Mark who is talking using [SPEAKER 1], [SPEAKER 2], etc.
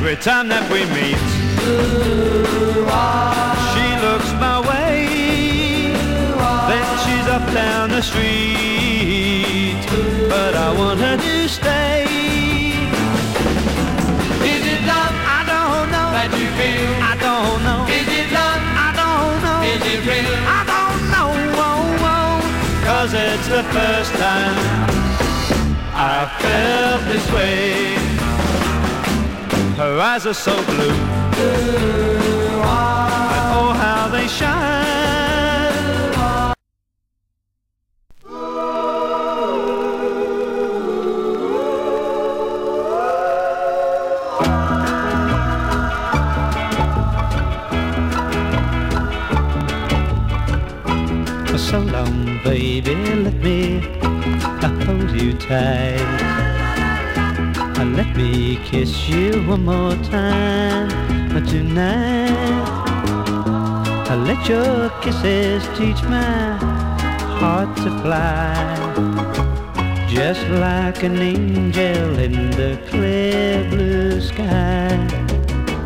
[SPEAKER 1] every time that we meet. She looks my way, then she's up down the street, but I want her to stay.
[SPEAKER 2] Is it love?
[SPEAKER 1] I don't know
[SPEAKER 2] That you feel?
[SPEAKER 1] I don't know.
[SPEAKER 2] Is it love?
[SPEAKER 1] I don't know.
[SPEAKER 2] Is it real?
[SPEAKER 1] I don't know, cause it's the first time I felt this way. Her eyes are so blue, and oh how they shine. So long, baby, let me hold you tight. Let me kiss you one more time tonight. Let your kisses teach my heart to fly, just like an angel in the clear blue sky.